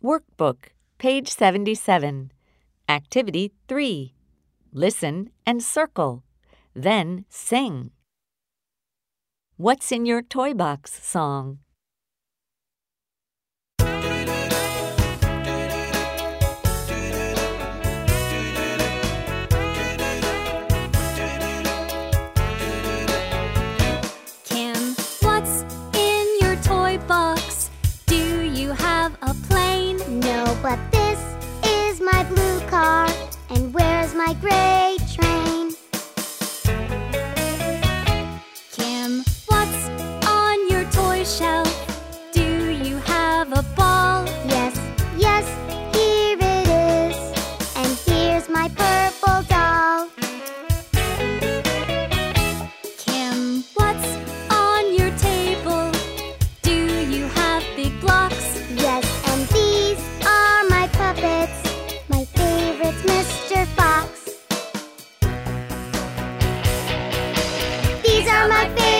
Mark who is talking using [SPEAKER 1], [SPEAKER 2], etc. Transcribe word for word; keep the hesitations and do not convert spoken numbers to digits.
[SPEAKER 1] Workbook, page seventy-seven. Activity three. Listen and circle. Then sing. What's in your toy box song?
[SPEAKER 2] Kim, what's in your toy box? Do you have a plane?
[SPEAKER 3] No, but this is my blue car. And where's my gray train?
[SPEAKER 2] Kim, what's on your toy shelf? Do you have a ball?
[SPEAKER 3] Yes, yes, here it is. And here's my purple doll.
[SPEAKER 2] Kim, what's on your table? Do you have big blocks?
[SPEAKER 3] Yes, and these are my puppets. My favorite's Mister Fox. These are my favorites.